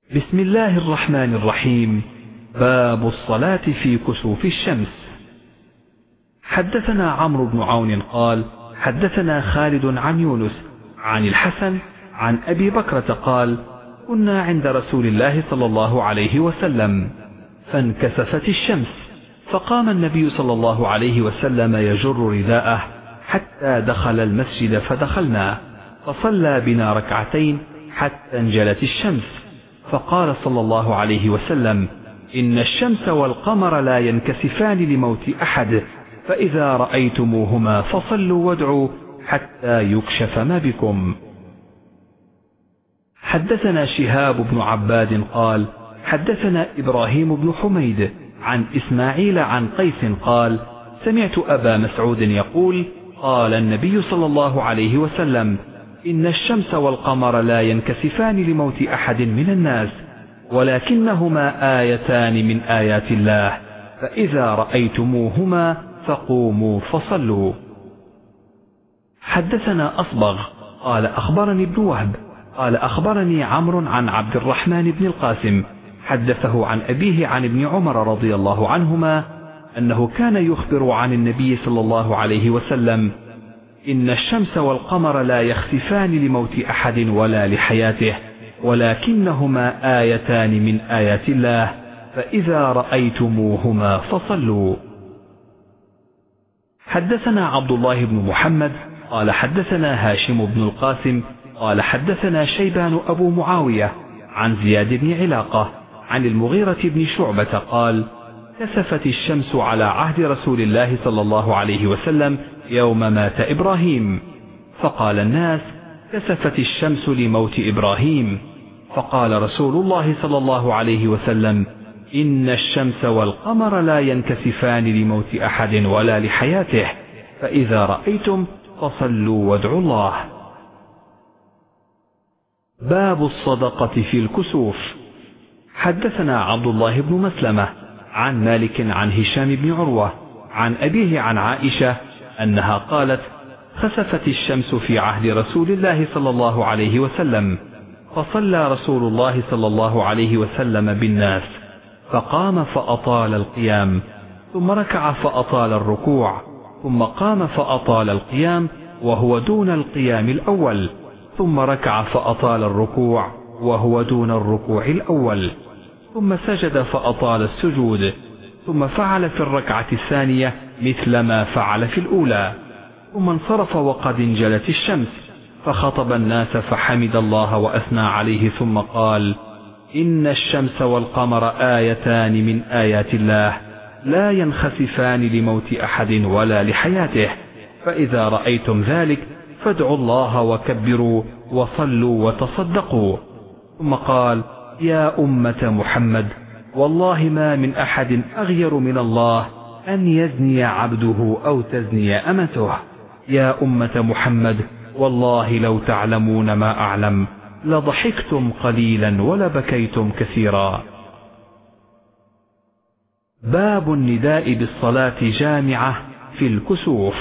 بسم الله الرحمن الرحيم. باب الصلاة في كسوف الشمس. حدثنا عمرو بن عون قال حدثنا خالد عن يونس عن الحسن عن أبي بكرة قال كنا عند رسول الله صلى الله عليه وسلم فانكسفت الشمس، فقام النبي صلى الله عليه وسلم يجر رداءه حتى دخل المسجد فدخلنا، فصلى بنا ركعتين حتى انجلت الشمس، فقال صلى الله عليه وسلم: إن الشمس والقمر لا ينكسفان لموت أحد، فإذا رأيتموهما فصلوا وادعوا حتى يكشف ما بكم. حدثنا شهاب بن عباد قال حدثنا إبراهيم بن حميد عن إسماعيل عن قيس قال سمعت أبا مسعود يقول قال النبي صلى الله عليه وسلم: إن الشمس والقمر لا ينكسفان لموت أحد من الناس، ولكنهما آيتان من آيات الله، فإذا رأيتموهما فقوموا فصلوا. حدثنا أصبغ قال أخبرني ابن وهب قال أخبرني عمرو عن عبد الرحمن بن القاسم حدثه عن أبيه عن ابن عمر رضي الله عنهما أنه كان يخبر عن النبي صلى الله عليه وسلم: إن الشمس والقمر لا يخسفان لموت أحد ولا لحياته، ولكنهما آيتان من آيات الله، فإذا رأيتموهما فصلوا. حدثنا عبد الله بن محمد قال حدثنا هاشم بن القاسم قال حدثنا شيبان أبو معاوية عن زياد بن علاقة عن المغيرة بن شعبة قال: كسفت الشمس على عهد رسول الله صلى الله عليه وسلم يوم مات إبراهيم، فقال الناس: كسفت الشمس لموت إبراهيم، فقال رسول الله صلى الله عليه وسلم: إن الشمس والقمر لا ينكسفان لموت أحد ولا لحياته، فإذا رأيتم فصلوا وادعوا الله. باب الصدقة في الكسوف. حدثنا عبد الله بن مسلمة عن مالك عن هشام بن عروة عن أبيه عن عائشة أنها قالت: خسفت الشمس في عهد رسول الله صلى الله عليه وسلم، فصلى رسول الله صلى الله عليه وسلم بالناس، فقام فأطال القيام، ثم ركع فأطال الركوع، ثم قام فأطال القيام وهو دون القيام الأول، ثم ركع فأطال الركوع وهو دون الركوع الأول، ثم سجد فأطال السجود، ثم فعل في الركعة الثانية مثل ما فعل في الأولى، ثم انصرف وقد انجلت الشمس، فخطب الناس فحمد الله وأثنى عليه، ثم قال: إن الشمس والقمر آيتان من آيات الله، لا ينخسفان لموت أحد ولا لحياته، فإذا رأيتم ذلك فادعوا الله وكبروا وصلوا وتصدقوا. ثم قال: يا أمة محمد، والله ما من أحد أغير من الله أن يزني عبده أو تزني أمته. يا أمة محمد، والله لو تعلمون ما أعلم لضحكتم قليلا ولبكيتم كثيرا. باب النداء بالصلاة جامعة في الكسوف.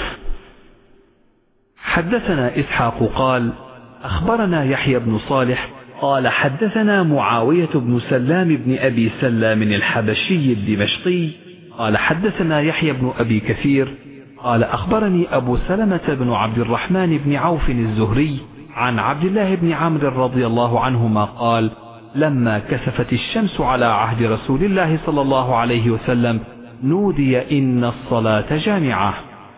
حدثنا إسحاق قال أخبرنا يحيى بن صالح قال حدثنا معاوية بن سلام بن أبي سلام الحبشي الدمشقي قال حدثنا يحيى بن أبي كثير قال أخبرني أبو سلمة بن عبد الرحمن بن عوف الزهري عن عبد الله بن عمرو رضي الله عنهما قال: لما كسفت الشمس على عهد رسول الله صلى الله عليه وسلم نودي إن الصلاة جامعة.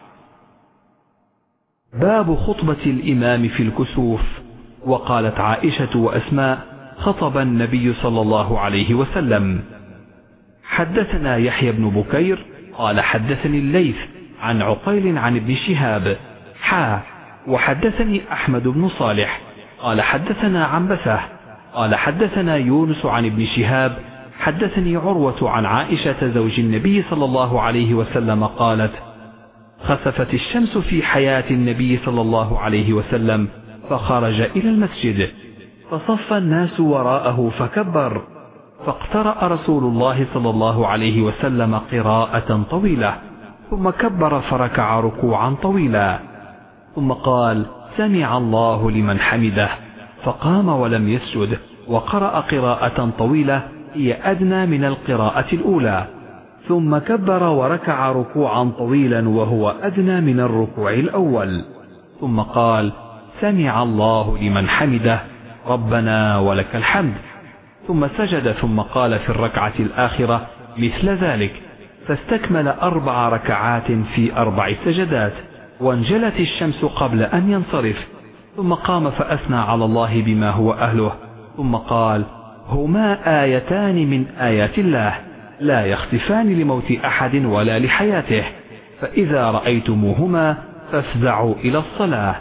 باب خطبة الإمام في الكسوف. وقالت عائشة وأسماء: خطب النبي صلى الله عليه وسلم. حدثنا يحيى بن بكير قال حدثني الليث عن عقيل عن ابن شهاب وحدثني أحمد بن صالح قال حدثنا عنبسة قال حدثنا يونس عن ابن شهاب حدثني عروة عن عائشة زوج النبي صلى الله عليه وسلم قالت: خسفت الشمس في حياة النبي صلى الله عليه وسلم فخرج إلى المسجد، فصف الناس وراءه فكبر، فاقترأ رسول الله صلى الله عليه وسلم قراءة طويلة، ثم كبر فركع ركوعا طويلا، ثم قال: سمع الله لمن حمده، فقام ولم يسجد، وقرأ قراءة طويلة هي أدنى من القراءة الأولى، ثم كبر وركع ركوعا طويلا وهو أدنى من الركوع الأول، ثم قال: سمع الله لمن حمده ربنا ولك الحمد، ثم سجد، ثم قال في الركعة الآخرة مثل ذلك، فاستكمل 4 ركعات في 4 سجدات، وانجلت الشمس قبل أن ينصرف، ثم قام فأثنى على الله بما هو أهله، ثم قال: هما آيتان من آيات الله لا يختفان لموت أحد ولا لحياته، فإذا رأيتموهما فافزعوا إلى الصلاة.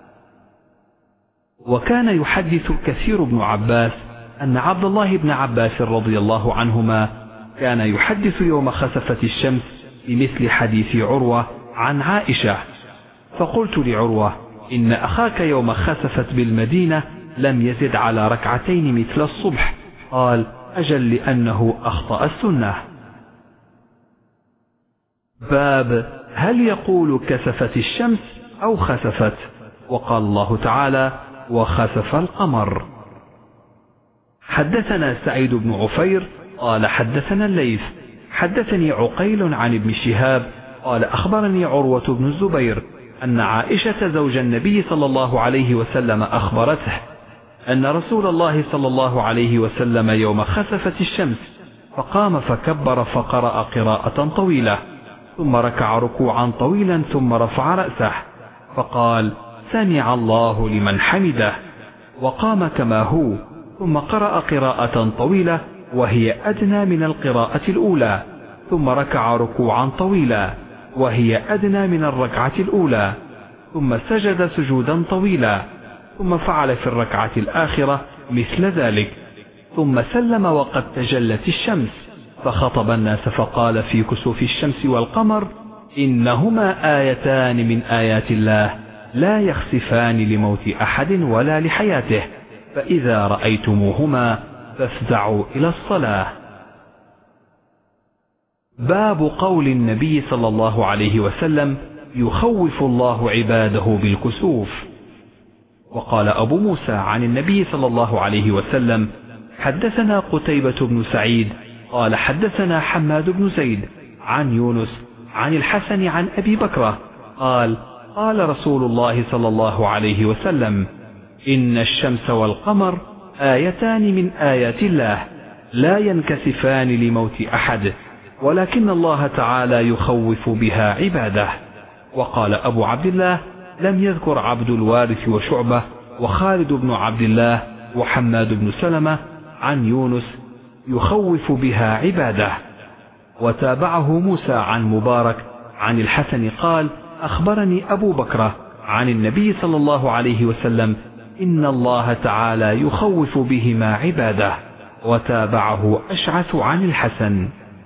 وكان يحدث كثير بن عباس أن عبد الله بن عباس رضي الله عنهما كان يحدث يوم خسفت الشمس بمثل حديث عروة عن عائشة، فقلت لعروة: إن أخاك يوم خسفت بالمدينة لم يزد على 2 ركعتين مثل الصبح. قال: أجل لأنه أخطأ السنة. باب هل يقول كسفت الشمس أو خسفت؟ وقال الله تعالى: وخسف القمر. حدثنا سعيد بن عفير قال حدثنا الليث حدثني عقيل عن ابن شهاب قال أخبرني عروة بن الزبير أن عائشة زوج النبي صلى الله عليه وسلم أخبرته أن رسول الله صلى الله عليه وسلم يوم خسفت الشمس فقام فكبر فقرأ قراءة طويلة، ثم ركع ركوعا طويلا، ثم رفع رأسه فقال: سمع الله لمن حمده، وقام كما هو، ثم قرأ قراءة طويلة وهي أدنى من القراءة الأولى، ثم ركع ركوعا طويلا وهي أدنى من الركعة الأولى، ثم سجد سجودا طويلا، ثم فعل في الركعة الآخرة مثل ذلك، ثم سلم وقد تجلت الشمس، فخطب الناس فقال في كسوف الشمس والقمر: إنهما آيتان من آيات الله لا يخسفان لموت أحد ولا لحياته، فإذا رأيتموهما فافزعوا إلى الصلاة. باب قول النبي صلى الله عليه وسلم: يخوف الله عباده بالكسوف. وقال أبو موسى عن النبي صلى الله عليه وسلم: حدثنا قتيبة بن سعيد قال حدثنا حماد بن زيد عن يونس عن الحسن عن أبي بكرة قال: قال رسول الله صلى الله عليه وسلم: إن الشمس والقمر آيتان من آيات الله لا ينكسفان لموت أحد، ولكن الله تعالى يخوف بها عباده. وقال أبو عبد الله: لم يذكر عبد الوارث وشعبة وخالد بن عبد الله وحماد بن سلمة عن يونس يخوف بها عباده. وتابعه موسى عن مبارك عن الحسن قال: أخبرني أبو بكرة عن النبي صلى الله عليه وسلم: إن الله تعالى يخوف بهما عباده. وتابعه أشعث عن الحسن.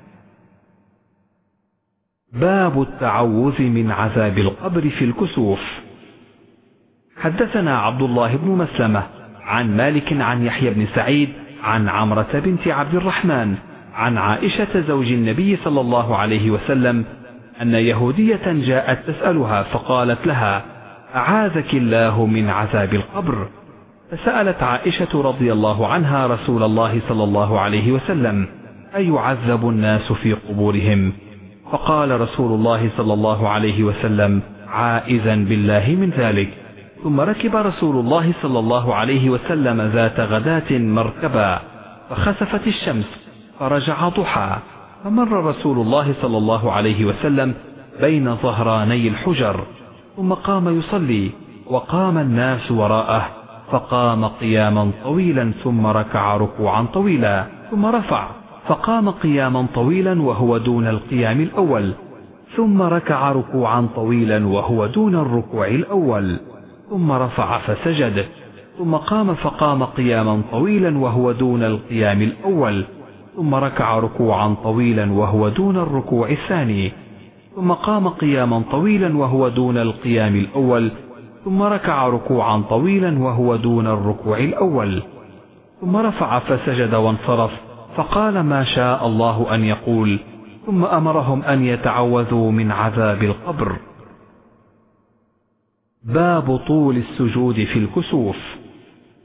باب التعوذ من عذاب القبر في الكسوف. حدثنا عبد الله بن مسلمة عن مالك عن يحيى بن سعيد عن عمرة بنت عبد الرحمن عن عائشة زوج النبي صلى الله عليه وسلم أن يهودية جاءت تسألها فقالت لها: أعاذك الله من عذاب القبر. فسألت عائشة رضي الله عنها رسول الله صلى الله عليه وسلم: أيعذب الناس في قبورهم؟ فقال رسول الله صلى الله عليه وسلم: عائذا بالله من ذلك. ثم ركب رسول الله صلى الله عليه وسلم ذات غداة مركبا، فخسفت الشمس فرجع ضحى، فمر رسول الله صلى الله عليه وسلم بين ظهراني الحجر، ثم قام يصلي، وقام الناس وراءه، فقام قياما طويلا، ثم ركع ركوعا طويلا، ثم رفع فقام قياما طويلا وهو دون القيام الأول، ثم ركع ركوعا طويلا وهو دون الركوع الأول، ثم رفع فسجد، ثم قام فقام قياما طويلا وهو دون القيام الأول، ثم ركع ركوعا طويلا وهو دون الركوع الثاني، ثم قام قياما طويلا وهو دون القيام الأول، ثم ركع ركوعا طويلا وهو دون الركوع الأول، ثم رفع فسجد وانصرف، فقال ما شاء الله أن يقول، ثم أمرهم أن يتعوذوا من عذاب القبر. باب طول السجود في الكسوف.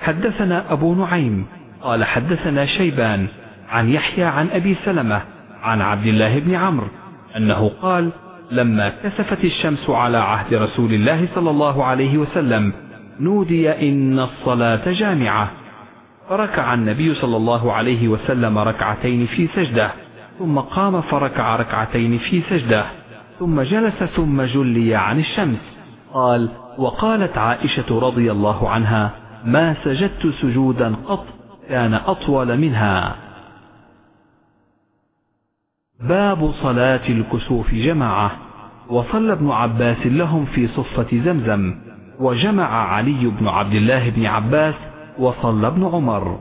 حدثنا أبو نعيم قال حدثنا شيبان عن يحيى عن أبي سلمة عن عبد الله بن عمرو أنه قال لما كسفت الشمس على عهد رسول الله صلى الله عليه وسلم نودي إن الصلاة جامعة، فركع النبي صلى الله عليه وسلم ركعتين في سجدة، ثم قام فركع ركعتين في سجدة، ثم جلس ثم جلي عن الشمس. قال: وقالت عائشة رضي الله عنها: ما سجدت سجودا قط كان أطول منها. باب صلاة الكسوف جماعة. وصلى ابن عباس لهم في صفة زمزم، وجمع علي بن عبد الله بن عباس، وصلى ابن عمر.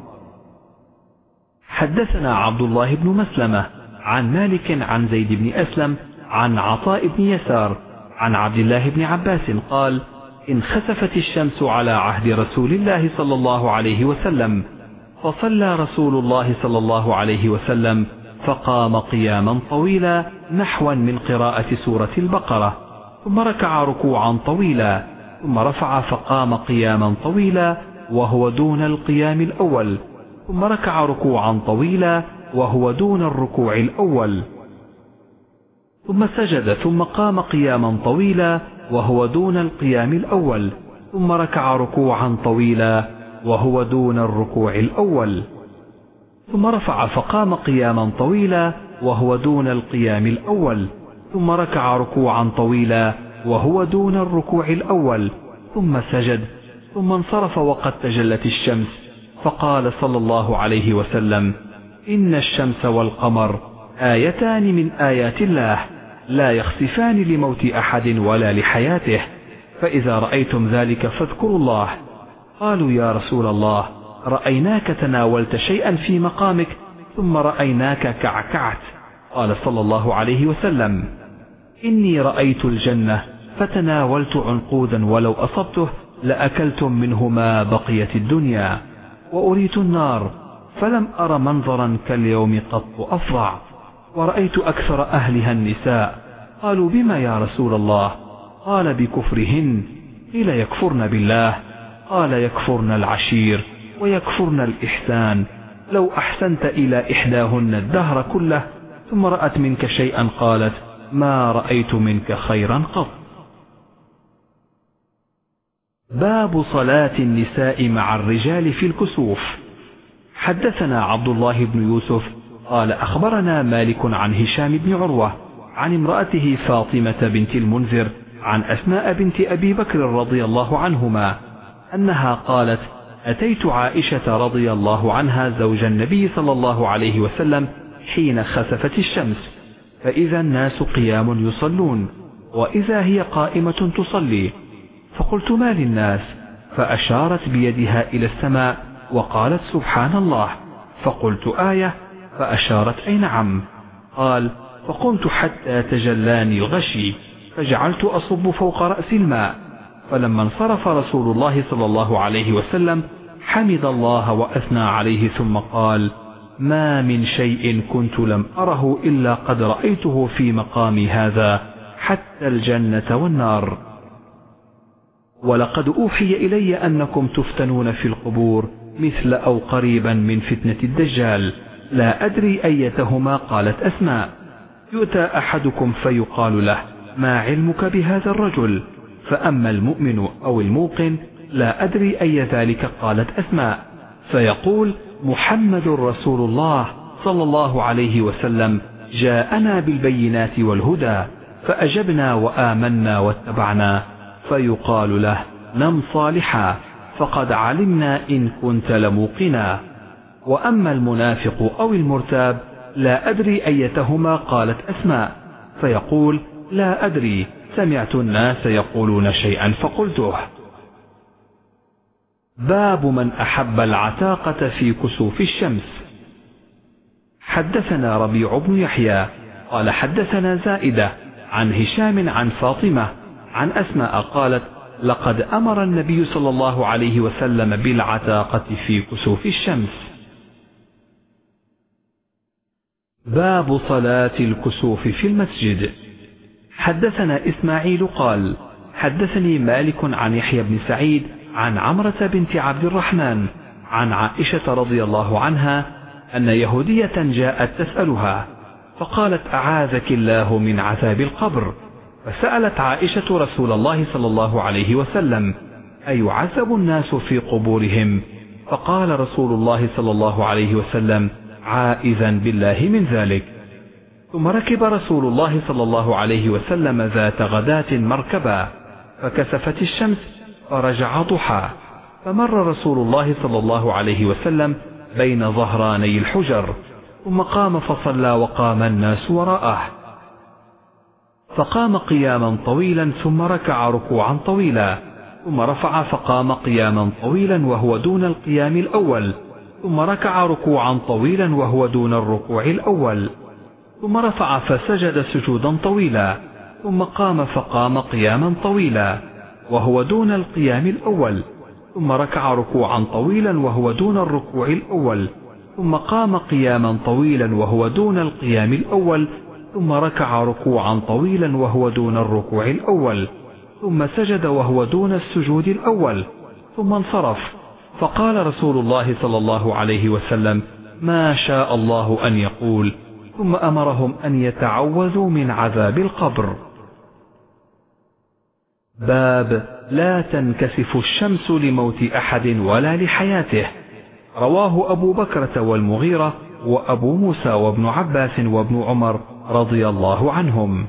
حدثنا عبد الله بن مسلمة عن مالك عن زيد بن أسلم عن عطاء بن يسار عن عبد الله بن عباس قال: انخسفت الشمس على عهد رسول الله صلى الله عليه وسلم، فصلى رسول الله صلى الله عليه وسلم فقام قياما طويلا نحوا من قراءة سورة البقرة، ثم ركع ركوعا طويلا، ثم رفع فقام قياما طويلا وهو دون القيام الأول، ثم ركع ركوعا طويلا وهو دون الركوع الأول، ثم سجد ثم قام قياما طويلا وهو دون القيام الأول، ثم ركع ركوعا طويلا وهو دون الركوع الأول، ثم رفع فقام قياما طويلا وهو دون القيام الأول، ثم ركع ركوعا طويلا وهو دون الركوع الأول، ثم سجد، ثم انصرف وقد تجلت الشمس، فقال صلى الله عليه وسلم: إن الشمس والقمر آيتان من آيات الله لا يخسفان لموت أحد ولا لحياته، فإذا رأيتم ذلك فاذكروا الله. قالوا: يا رسول الله، رأيناك تناولت شيئا في مقامك ثم رأيناك كعكعت. قال صلى الله عليه وسلم: إني رأيت الجنة فتناولت عنقودا ولو أصبته لأكلتم منه ما بقيت الدنيا، وأريت النار فلم أر منظرا كاليوم قط أفظع، ورأيت أكثر أهلها النساء. قالوا: بما يا رسول الله؟ قال: بكفرهن. قيل: يكفرن بالله؟ قال: يكفرن العشير ويكفرن الإحسان. لو أحسنت إلى إحداهن الدهر كله ثم رأت منك شيئا قالت: ما رأيت منك خيرا قط. باب صلاة النساء مع الرجال في الكسوف. حدثنا عبد الله بن يوسف قال أخبرنا مالك عن هشام بن عروة عن امرأته فاطمة بنت المنذر عن أسماء بنت أبي بكر رضي الله عنهما أنها قالت: أتيت عائشة رضي الله عنها زوج النبي صلى الله عليه وسلم حين خسفت الشمس، فإذا الناس قيام يصلون، وإذا هي قائمة تصلي، فقلت: ما للناس؟ فأشارت بيدها إلى السماء وقالت: سبحان الله. فقلت: آية؟ فأشارت: أي نعم. قال: فقمت حتى تجلاني الغشي، فجعلت أصب فوق رأسي الماء، فلما انصرف رسول الله صلى الله عليه وسلم حمد الله وأثنى عليه، ثم قال: ما من شيء كنت لم أره إلا قد رأيته في مقامي هذا، حتى الجنة والنار. ولقد أوحي إلي أنكم تفتنون في القبور مثل أو قريبا من فتنة الدجال، لا أدري أيتهما. قالت أسماء: يؤتى أحدكم فيقال له: ما علمك بهذا الرجل؟ فأما المؤمن أو الموقن لا أدري أي ذلك. قالت أسماء: فيقول: محمد رسول الله صلى الله عليه وسلم جاءنا بالبينات والهدى، فأجبنا وآمنا واتبعنا. فيقال له: نم صالحا، فقد علمنا إن كنت لموقنا. وأما المنافق أو المرتاب لا أدري أيتهما. قالت أسماء: فيقول: لا أدري، سمعت الناس يقولون شيئا فقلته. باب من أحب العتاقة في كسوف الشمس. حدثنا ربيع بن يحيى قال حدثنا زائدة عن هشام عن فاطمة عن أسماء قالت: لقد أمر النبي صلى الله عليه وسلم بالعتاقة في كسوف الشمس. باب صلاة الكسوف في المسجد. حدثنا إسماعيل قال حدثني مالك عن يحيى بن سعيد عن عمرة بنت عبد الرحمن عن عائشة رضي الله عنها أن يهودية جاءت تسألها فقالت أعاذك الله من عذاب القبر، فسألت عائشة رسول الله صلى الله عليه وسلم أيعذب الناس في قبورهم؟ فقال رسول الله صلى الله عليه وسلم عائذا بالله من ذلك. ثم ركب رسول الله صلى الله عليه وسلم ذات غداة مركبا فكسفت الشمس فرجع ضحى، فمر رسول الله صلى الله عليه وسلم بين ظهراني الحجر ثم قام فصلى وقام الناس وراءه، فقام قياما طويلا ثم ركع ركوعا طويلا ثم رفع فقام قياما طويلا وهو دون القيام الأول ثم ركع ركوعا طويلا وهو دون الركوع الأول ثم رفع فسجد سجودا طويلا ثم قام فقام قياما طويلا وهو دون القيام الأول ثم ركع ركوعا طويلا وهو دون الركوع الأول ثم قام قياما طويلا وهو دون القيام الأول ثم ركع ركوعا طويلا وهو دون الركوع الأول ثم سجد وهو دون السجود الأول ثم انصرف، فقال رسول الله صلى الله عليه وسلم ما شاء الله أن يقول، ثم أمرهم أن يتعوذوا من عذاب القبر. باب لا تنكسف الشمس لموت أحد ولا لحياته. رواه أبو بكرة والمغيرة وأبو موسى وابن عباس وابن عمر رضي الله عنهم.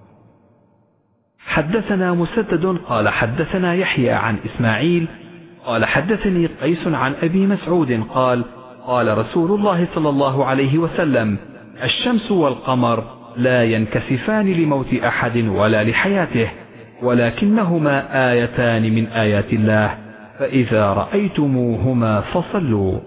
حدثنا مسدد قال حدثنا يحيى عن إسماعيل قال حدثني قيس عن أبي مسعود قال قال رسول الله صلى الله عليه وسلم الشمس والقمر لا ينكسفان لموت أحد ولا لحياته ولكنهما آيتان من آيات الله فإذا رأيتموهما فصلوا.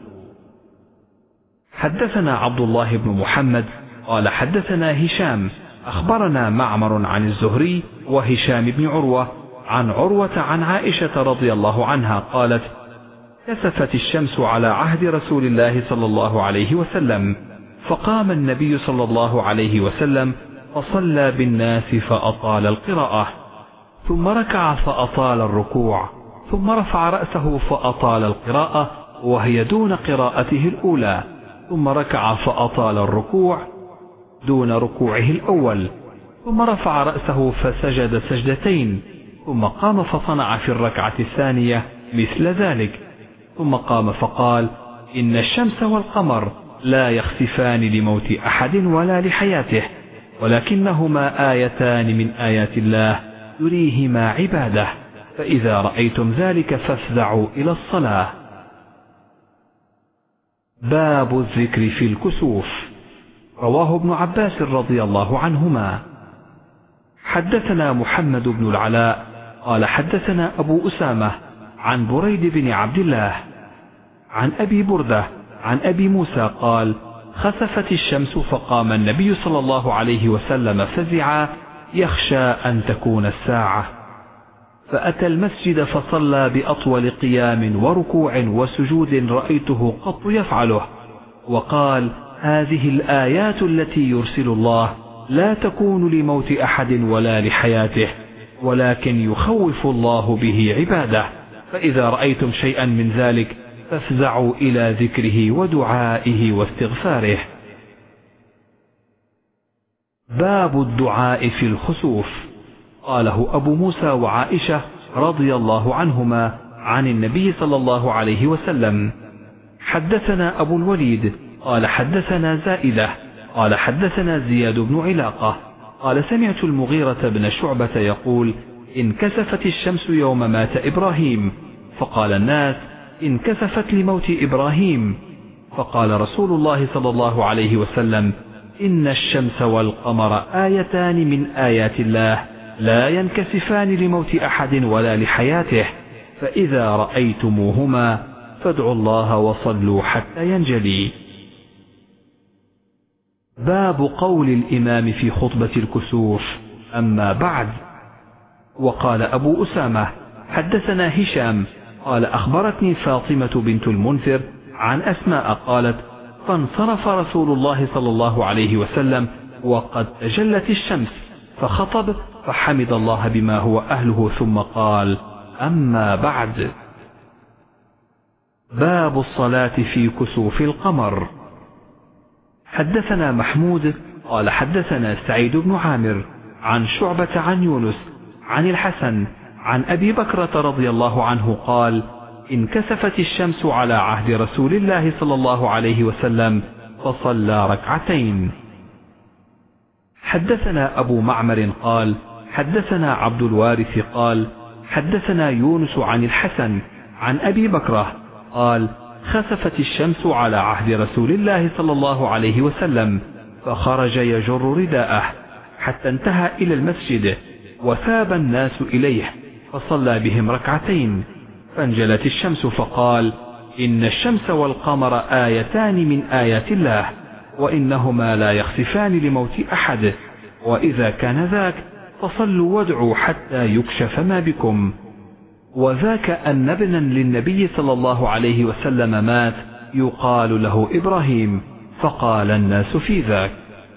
حدثنا عبد الله بن محمد قال حدثنا هشام أخبرنا معمر عن الزهري وهشام بن عروة عن عروة عن عائشة رضي الله عنها قالت كسفت الشمس على عهد رسول الله صلى الله عليه وسلم فقام النبي صلى الله عليه وسلم فصلى بالناس فأطال القراءة ثم ركع فأطال الركوع ثم رفع رأسه فأطال القراءة وهي دون قراءته الأولى ثم ركع فأطال الركوع دون ركوعه الأول ثم رفع رأسه فسجد سجدتين ثم قام فصنع في الركعة الثانية مثل ذلك ثم قام فقال إن الشمس والقمر لا يخسفان لموت أحد ولا لحياته ولكنهما آيتان من آيات الله يريهما عباده فإذا رأيتم ذلك فافزعوا إلى الصلاة. باب الذكر في الكسوف. رواه ابن عباس رضي الله عنهما. حدثنا محمد بن العلاء قال حدثنا أبو أسامة عن بريد بن عبد الله عن أبي بردة عن أبي موسى قال خسفت الشمس فقام النبي صلى الله عليه وسلم فزعا يخشى أن تكون الساعة فأتى المسجد فصلى بأطول قيام وركوع وسجود رأيته قط يفعله وقال هذه الآيات التي يرسل الله لا تكون لموت أحد ولا لحياته ولكن يخوف الله به عباده فإذا رأيتم شيئا من ذلك فافزعوا إلى ذكره ودعائه واستغفاره. باب الدعاء في الخسوف. قاله أبو موسى وعائشة رضي الله عنهما عن النبي صلى الله عليه وسلم. حدثنا أبو الوليد قال حدثنا زائدة قال حدثنا زياد بن علاقة قال سمعت المغيرة بن شعبة يقول انكسفت الشمس يوم مات إبراهيم فقال الناس انكسفت لموت إبراهيم فقال رسول الله صلى الله عليه وسلم إن الشمس والقمر آيتان من آيات الله لا ينكسفان لموت أحد ولا لحياته فإذا رأيتموهما فادعوا الله وصلوا حتى ينجلي. باب قول الإمام في خطبة الكسوف أما بعد. وقال أبو أسامة حدثنا هشام قال أخبرتني فاطمة بنت المنذر عن أسماء قالت فانصرف رسول الله صلى الله عليه وسلم وقد تجلت الشمس فخطب فحمد الله بما هو أهله ثم قال أما بعد. باب الصلاة في كسوف القمر. حدثنا محمود قال حدثنا سعيد بن عامر عن شعبة عن يونس عن الحسن عن أبي بكرة رضي الله عنه قال: انكسفت الشمس على عهد رسول الله صلى الله عليه وسلم فصلى ركعتين. حدثنا أبو معمر قال حدثنا عبد الوارث قال حدثنا يونس عن الحسن عن أبي بكرة قال: خسفت الشمس على عهد رسول الله صلى الله عليه وسلم فخرج يجر رداءه حتى انتهى إلى المسجد وثاب الناس إليه فصلى بهم ركعتين، فانجلت الشمس فقال: إن الشمس والقمر آيتان من آيات الله وإنهما لا يخسفان لموت أحد، وإذا كان ذاك فصلوا وادعوا حتى يكشف ما بكم. وذاك أن ابنا للنبي صلى الله عليه وسلم مات يقال له إبراهيم، فقال الناس في ذاك.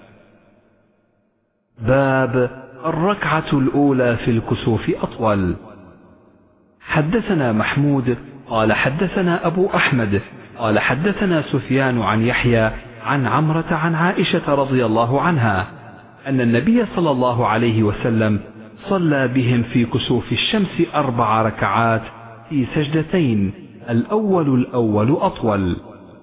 باب الركعة الأولى في الكسوف أطول. حدثنا محمود قال حدثنا أبو أحمد قال حدثنا سفيان عن يحيى عن عمرة عن عائشة رضي الله عنها أن النبي صلى الله عليه وسلم صلى بهم في كسوف الشمس 4 ركعات في سجدتين، الأول أطول.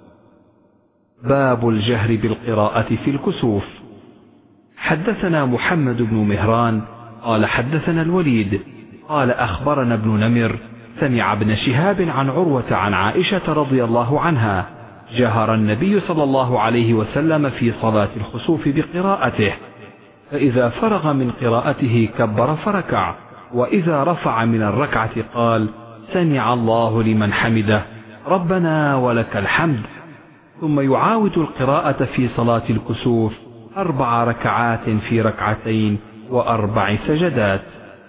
باب الجهر بالقراءة في الكسوف. حدثنا محمد بن مهران قال حدثنا الوليد قال أخبرنا ابن نمر سمع ابن شهاب عن عروة عن عائشة رضي الله عنها جهر النبي صلى الله عليه وسلم في صلاة الخسوف بقراءته، فإذا فرغ من قراءته كبر فركع، وإذا رفع من الركعة قال: سمع الله لمن حمده ربنا ولك الحمد، ثم يعاود القراءة في صلاة الكسوف 4 ركعات في ركعتين و4 سجدات.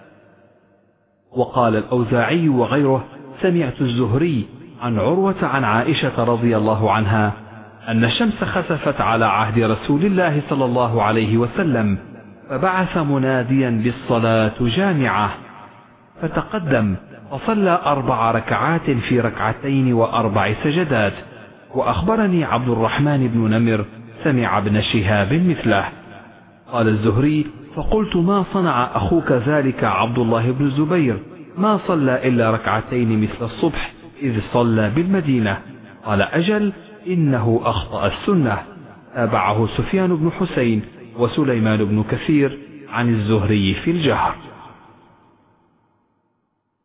وقال الأوزاعي وغيره: سمعت الزهري عن عروة عن عائشة رضي الله عنها أن الشمس خسفت على عهد رسول الله صلى الله عليه وسلم، فبعث مناديا بالصلاة جامعة، فتقدم وصلى 4 ركعات في ركعتين و4 سجدات. وأخبرني عبد الرحمن بن نمر سمع ابن شهاب مثله. قال الزهري: فقلت: ما صنع أخوك ذلك عبد الله بن الزبير؟ ما صلى إلا ركعتين مثل الصبح إذ صلى بالمدينة. قال: أجل، إنه أخطأ السنة. تابعه سفيان بن حسين وسليمان بن كثير عن الزهري في الجهر.